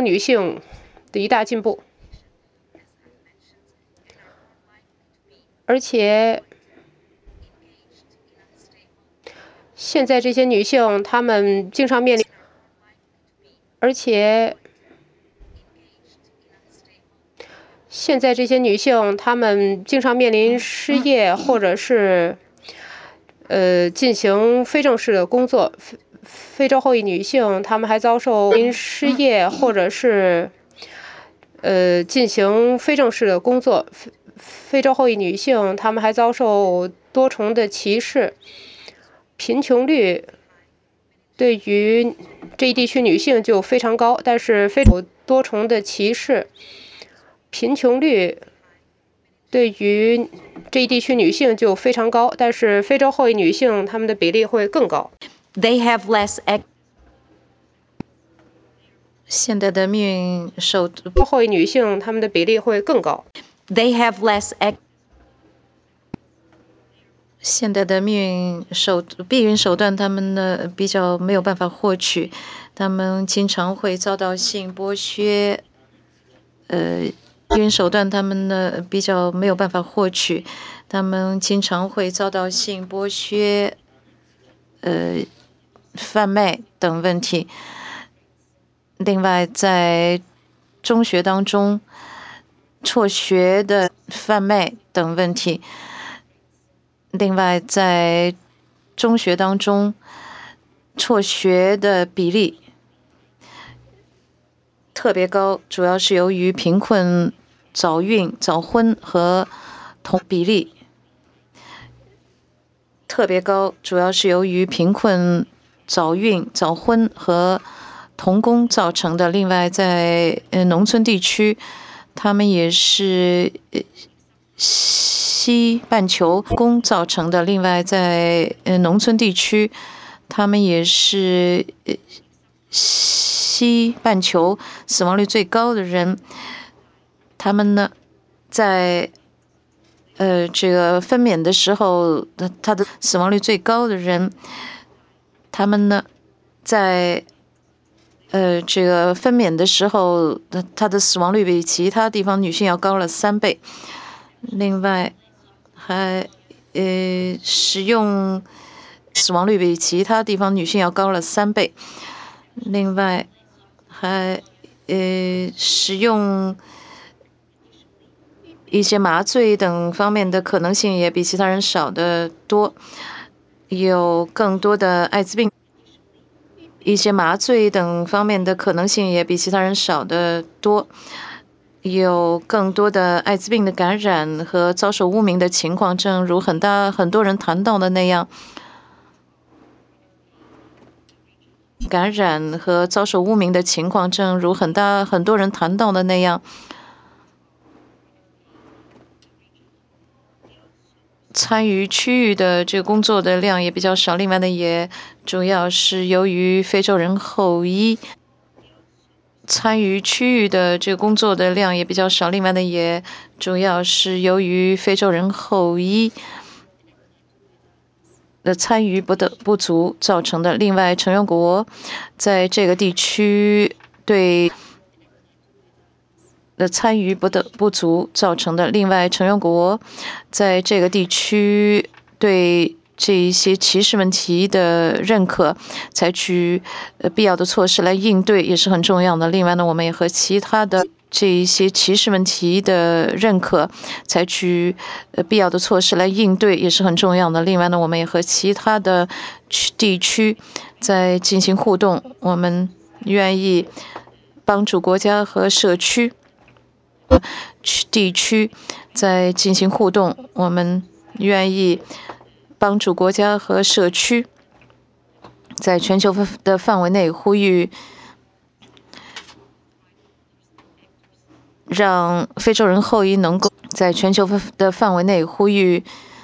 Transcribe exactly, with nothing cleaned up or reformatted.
女性的一大进步，而且现在这些女性她们经常面临，而且现在这些女性她们经常面临失业，或者是呃进行非正式的工作。非非洲后裔女性她们还遭受失业，或者是呃进行非正式的工作。非非洲后裔女性她们还遭受多重的歧视，贫穷率对于这一地区女性就非常高，但是非洲多重的歧视，贫穷率对于这一地区女性就非常高，但是非洲后裔女性她们的比例会更高。 They have less. 现在的命运受后裔女性她们的比例会更高。 They have less. 现在的命运手避孕手段，他们呢比较没有办法获取，他们经常会遭到性剥削。呃，避孕手段他们呢比较没有办法获取，他们经常会遭到性剥削、呃贩卖等问题。另外，在中学当中，辍学的贩卖等问题。另外，在中学当中，辍学的比例特别高，主要是由于贫困、早孕、早婚和同比例特别高，主要是由于贫困、早孕、早婚和童工造成的。另外，在呃农村地区，他们也是西半球工造成的。另外，在呃农村地区，他们也是西半球死亡率最高的人。他们呢，在呃这个分娩的时候，他的死亡率最高的人，他们呢，在呃这个分娩的时候，他的死亡率比其他地方女性要高了三倍。另外，还呃使用死亡率比其他地方女性要高了三倍。另外，还呃使用一些麻醉等方面的可能性也比其他人少得多，有更多的艾滋病。一些麻醉等方面的可能性也比其他人少得多，有更多的艾滋病的感染和遭受污名的情况，正如很大很多人谈到的那样，感染和遭受污名的情况，正如很大很多人谈到的那样。参与区域的这个工作的量也比较少，另外呢，也主要是由于非洲人后裔参与区域的这个工作的量也比较少，另外呢，也主要是由于非洲人后裔的参与不的不足造成的。另外，成员国在这个地区对的参与不的不足造成的。另外，成员国在这个地区对这一些歧视问题的认可，采取呃必要的措施来应对也是很重要的。另外呢，我们也和其他的这一些歧视问题的认可，采取呃必要的措施来应对也是很重要的。另外呢，我们也和其他的区地区在进行互动，我们愿意帮助国家和社区。区地区在进行互动，我们愿意帮助国家和社区在全球的范围内呼吁，让非洲人后裔能够在全球的范围内呼吁